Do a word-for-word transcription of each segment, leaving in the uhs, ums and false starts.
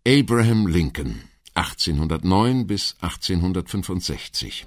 Abraham Lincoln, achtzehnhundertneun bis achtzehnhundertfünfundsechzig.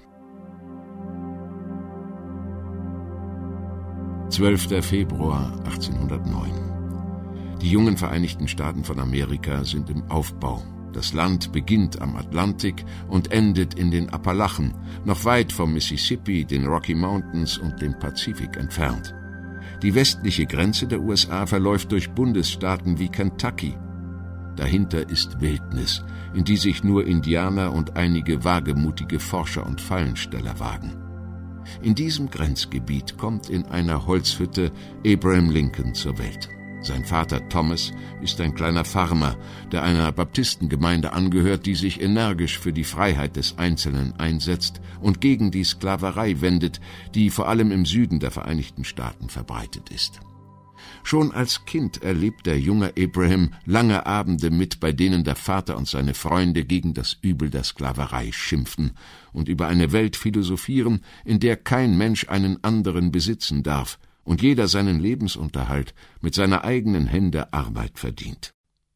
zwölfter Februar achtzehnhundertneun. Die jungen Vereinigten Staaten von Amerika sind im Aufbau. Das Land beginnt am Atlantik und endet in den Appalachen, noch weit vom Mississippi, den Rocky Mountains und dem Pazifik entfernt. Die westliche Grenze der U S A verläuft durch Bundesstaaten wie Kentucky. Dahinter ist Wildnis, in die sich nur Indianer und einige wagemutige Forscher und Fallensteller wagen. In diesem Grenzgebiet kommt in einer Holzhütte Abraham Lincoln zur Welt. Sein Vater Thomas ist ein kleiner Farmer, der einer Baptistengemeinde angehört, die sich energisch für die Freiheit des Einzelnen einsetzt und gegen die Sklaverei wendet, die vor allem im Süden der Vereinigten Staaten verbreitet ist. Schon als Kind erlebt der junge Abraham lange Abende mit, bei denen der Vater und seine Freunde gegen das Übel der Sklaverei schimpfen und über eine Welt philosophieren, in der kein Mensch einen anderen besitzen darf und jeder seinen Lebensunterhalt mit seiner eigenen Hände Arbeit verdient.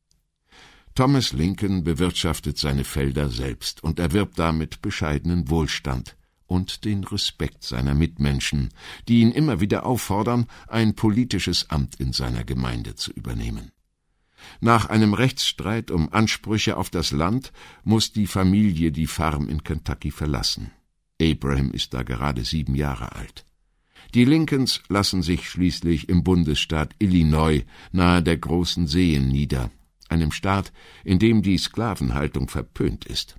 Thomas Lincoln bewirtschaftet seine Felder selbst und erwirbt damit bescheidenen Wohlstand und den Respekt seiner Mitmenschen, die ihn immer wieder auffordern, ein politisches Amt in seiner Gemeinde zu übernehmen. Nach einem Rechtsstreit um Ansprüche auf das Land muss die Familie die Farm in Kentucky verlassen. Abraham ist da gerade sieben Jahre alt. Die Lincolns lassen sich schließlich im Bundesstaat Illinois nahe der großen Seen nieder, einem Staat, in dem die Sklavenhaltung verpönt ist.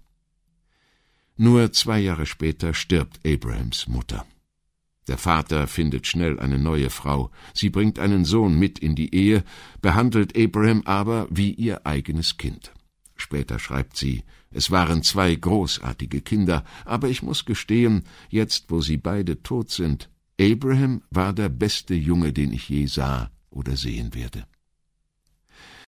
Nur zwei Jahre später stirbt Abrahams Mutter. Der Vater findet schnell eine neue Frau. Sie bringt einen Sohn mit in die Ehe, behandelt Abraham aber wie ihr eigenes Kind. Später schreibt sie, es waren zwei großartige Kinder, aber ich muss gestehen, jetzt wo sie beide tot sind, Abraham war der beste Junge, den ich je sah oder sehen werde.